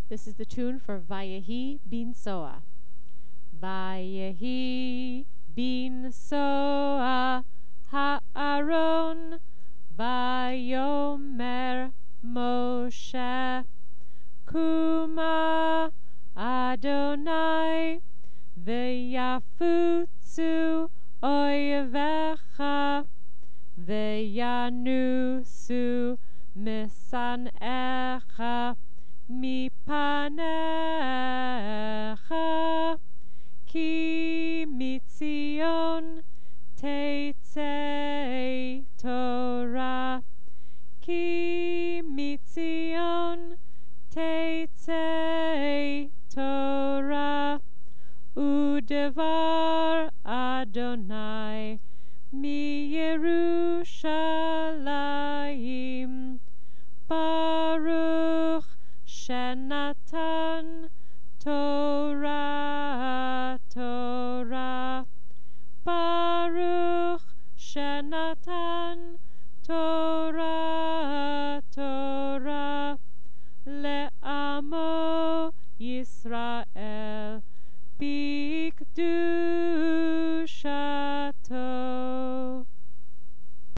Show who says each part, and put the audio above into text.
Speaker 1: This is the tune for Vayehi bin Soa. Vayehi bin Soa ha'aron vayomer Moshe Kuma Adonai veyafutzu oyevecha veyanusu misanecha mipanecha ki mitzion tetzei Torah ki mitzion tetzei Torah udevar Adonai mi Yerushalayim Baruch Shenatan Torah Torah Baruch Shenatan Torah